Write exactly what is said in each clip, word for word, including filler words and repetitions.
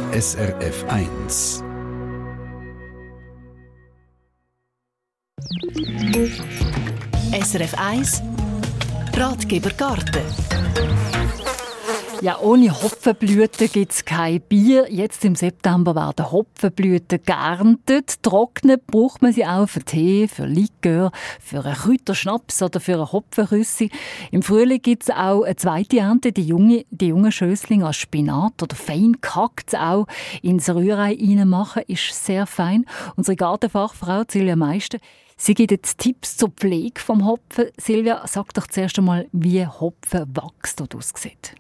S R F eins. S R F eins Ratgeber Garten. Ja, ohne Hopfenblüten gibt es kein Bier. Jetzt im September werden Hopfenblüten geerntet. Trocknen braucht man sie auch für Tee, für Likör, für einen Kräuterschnaps oder für einen Hopfenrüssi. Im Frühling gibt es auch eine zweite Ernte. Die, junge, die jungen Schösslinge als Spinat oder fein gehackt auch ins Rührei reinmachen, ist sehr fein. Unsere Gartenfachfrau Silvia Meister, sie gibt jetzt Tipps zur Pflege vom Hopfen. Silvia, sag doch zuerst einmal, wie Hopfen wächst und aussieht.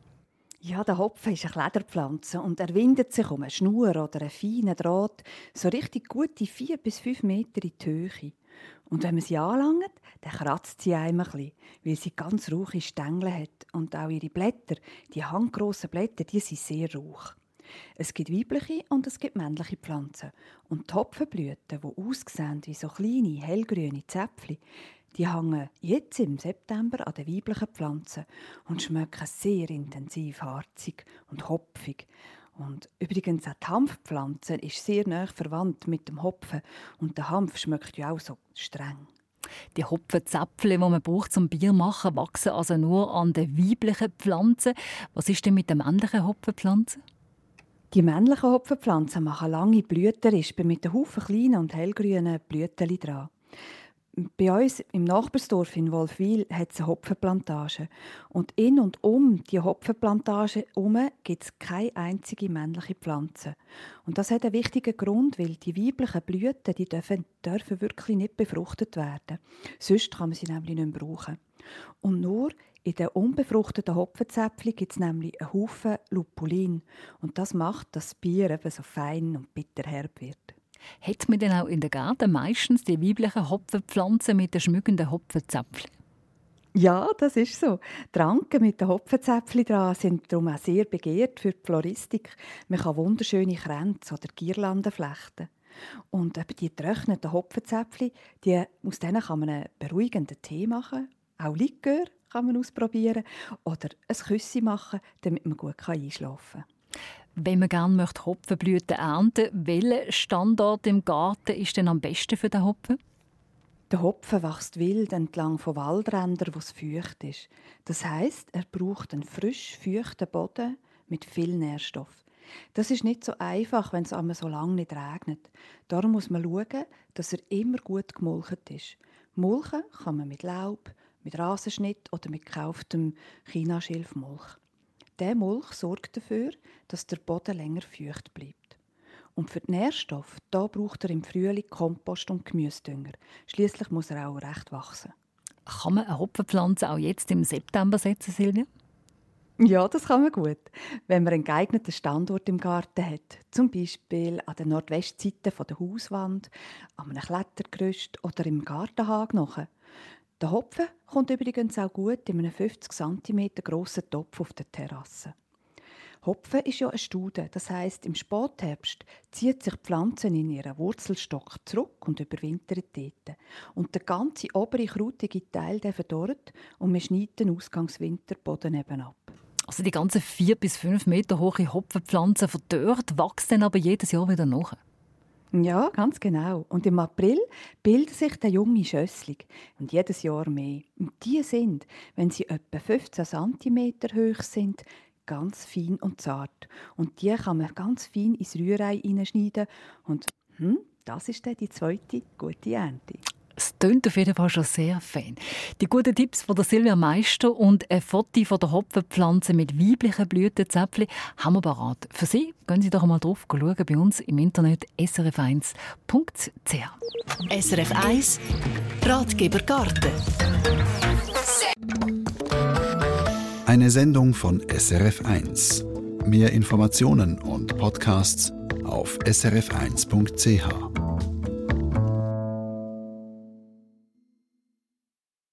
Ja, der Hopfen ist eine Klederpflanze und er windet sich um eine Schnur oder einen feinen Draht so richtig gute vier bis fünf Meter in die Höhe. Und wenn man sie anlangt, dann kratzt sie einem ein bisschen, weil sie ganz rauche Stängel hat. Und auch ihre Blätter, die handgrossen Blätter, die sind sehr rauch. Es gibt weibliche und es gibt männliche Pflanzen. Und die Hopfenblüten, die aussehen wie so kleine, hellgrüne Zäpfchen, die hängen jetzt im September an den weiblichen Pflanzen und schmecken sehr intensiv harzig und hopfig. Und übrigens auch die Hanfpflanze ist sehr nahe verwandt mit dem Hopfen und der Hanf schmeckt ja auch so streng. Die Hopfenzäpfchen, die man braucht zum Bier machen, wachsen also nur an den weiblichen Pflanzen. Was ist denn mit den männlichen Hopfenpflanzen? Die männlichen Hopfenpflanzen machen lange Blütenrispen mit einem Haufen kleinen und hellgrünen Blüten dran. Bei uns im Nachbarsdorf in Wolfwil hat es eine Hopfenplantage. Und in und um die Hopfenplantage herum gibt es keine einzige männliche Pflanze. Und das hat einen wichtigen Grund, weil die weiblichen Blüten die dürfen, dürfen wirklich nicht befruchtet werden. Sonst kann man sie nämlich nicht mehr brauchen. Und nur in den unbefruchteten Hopfenzäpfchen gibt es nämlich einen Haufen Lupulin. Und das macht, dass das Bier eben so fein und bitterherb wird. Hat man denn auch in den Gärten meistens die weiblichen Hopfenpflanzen mit den schmückenden Hopfenzäpfchen? Ja, das ist so. Die Ranken mit den Hopfenzäpfchen dran sind darum auch sehr begehrt für die Floristik. Man kann wunderschöne Kränze oder Girlanden flechten. Und eben die getrockneten Hopfenzäpfchen, die, aus denen kann man einen beruhigenden Tee machen. Auch Likör kann man ausprobieren. Oder ein Küssi machen, damit man gut einschlafen kann. Wenn man gerne Hopfenblüten ernten möchte, welcher Standort im Garten ist denn am besten für den Hopfen? Der Hopfen wächst wild entlang von Waldrändern, wo es feucht ist. Das heisst, er braucht einen frisch feuchten Boden mit viel Nährstoff. Das ist nicht so einfach, wenn es einmal so lange nicht regnet. Darum muss man schauen, dass er immer gut gemulcht ist. Mulchen kann man mit Laub, mit Rasenschnitt oder mit gekauftem Chinaschilfmulch. Dieser Mulch sorgt dafür, dass der Boden länger feucht bleibt. Und für die Nährstoffe da braucht er im Frühling Kompost und Gemüsedünger. Schliesslich muss er auch recht wachsen. Kann man eine Hopfenpflanze auch jetzt im September setzen, Silvia? Ja, das kann man gut, wenn man einen geeigneten Standort im Garten hat. Zum Beispiel an der Nordwestseite der Hauswand, an einem Klettergerüst oder im Gartenhagen nachher. Der Hopfen kommt übrigens auch gut in einem fünfzig Zentimeter grossen Topf auf der Terrasse. Hopfen ist ja eine Staude, das heisst, im Spätherbst zieht sich die Pflanze in ihren Wurzelstock zurück und überwintert dort. Und der ganze obere, krautige Teil der verdorrt und man schneidet den Ausgangswinterboden eben ab. Also die ganzen vier bis fünf Meter hohe Hopfenpflanzen verdorrt, wachsen dann aber jedes Jahr wieder nach. Ja, ganz genau. Und im April bilden sich der junge Schössling. Und jedes Jahr mehr. Und die sind, wenn sie etwa fünfzehn Zentimeter hoch sind, ganz fein und zart. Und die kann man ganz fein ins Rührei hineinschneiden. Und hm, das ist dann die zweite gute Ernte. Es klingt auf jeden Fall schon sehr fein. Die guten Tipps von der Silvia Meister und ein Foto von der Hopfenpflanze mit weiblichen Blütenzäpfchen haben wir parat. Für Sie gehen Sie doch mal drauf schauen bei uns im Internet s r f eins punkt c h. S R F eins Ratgeber Garten. Eine Sendung von S R F eins. Mehr Informationen und Podcasts auf s r f eins punkt c h.